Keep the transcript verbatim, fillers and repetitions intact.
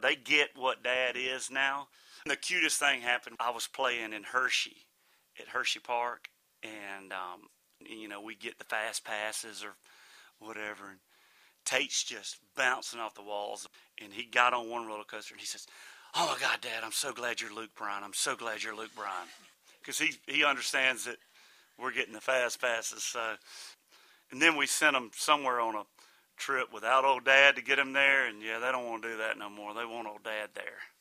They get what Dad is now. The cutest thing happened. I was playing in Hershey, at Hershey Park, and um, you know, we get the fast passes or whatever, and Tate's just bouncing off the walls, and he got on one roller coaster, and he says, "Oh my God, Dad, I'm so glad you're Luke Bryan. I'm so glad you're Luke Bryan," because he he understands that we're getting the fast passes. So, and then we sent him somewhere on a trip without old Dad to get him there, and yeah, they don't want to do that no more. They want old Dad there.